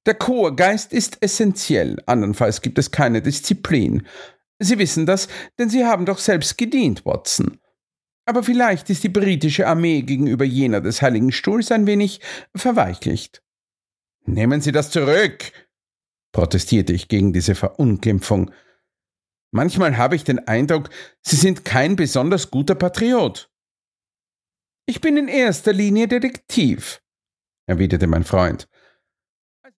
Der Chorgeist ist essentiell, andernfalls gibt es keine Disziplin. Sie wissen das, denn Sie haben doch selbst gedient, Watson. Aber vielleicht ist die britische Armee gegenüber jener des Heiligen Stuhls ein wenig verweichlicht. Nehmen Sie das zurück, protestierte ich gegen diese Verunglimpfung. Manchmal habe ich den Eindruck, Sie sind kein besonders guter Patriot. Ich bin in erster Linie Detektiv, erwiderte mein Freund.